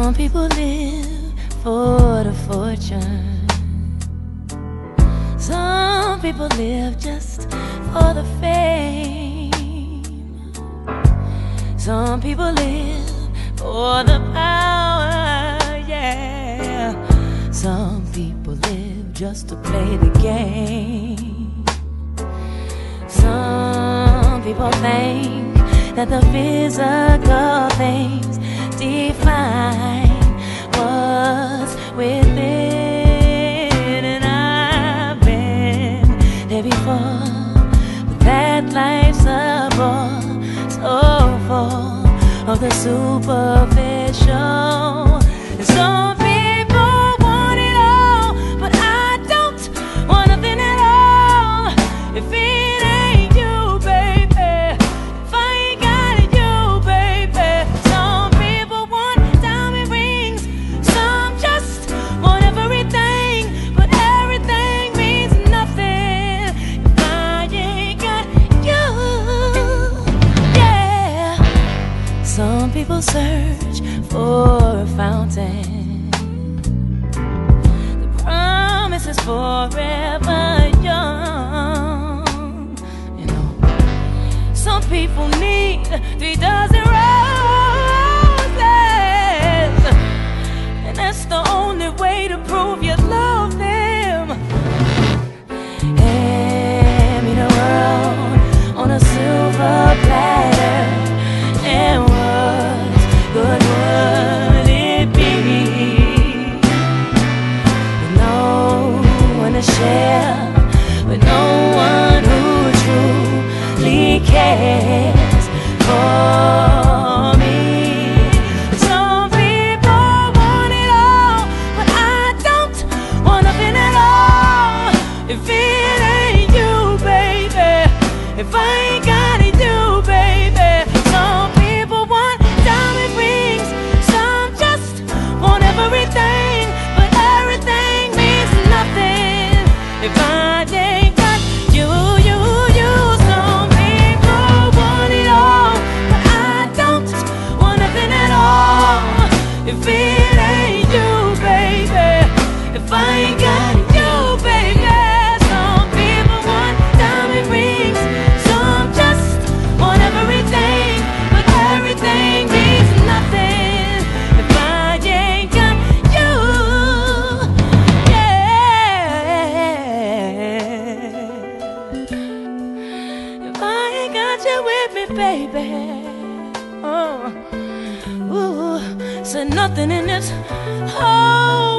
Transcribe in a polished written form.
Some people live for the fortune. Some people live just for the fame. Some people live for the power, yeah. Some people live just to play the game. Some people think that the physical things define what's within. And I've been there before, but that life's a bore so full of the superficial. And some people want it all, but I don't want nothing at all. If it ain't you, baby, if I ain't got it, you, baby. Some people want diamond rings, some just want everything, but everything means nothing if I ain't got you. Yeah. Some people search for a fountain. The promise is forever young. You know, some people need 3 dozen roses, and that's the only way to prove you love them. Hand me the world on a silver platter, and what good would it be with no one to share, with no one who truly cares for me? Some people want it all, but I don't want nothing at all. If it ain't you, baby, if I ain't got it, you, baby. Some people want diamond rings, some just want everything, but everything means nothing if I ain't got you, you, you. Some people want it all, but I don't want nothing at all. If it ain't you, baby, if I ain't got you, baby. Some people want diamond rings, some just want everything, but everything means nothing if I ain't got you. Yeah. If I ain't got you with me, baby. Oh, ooh, said nothing in this whole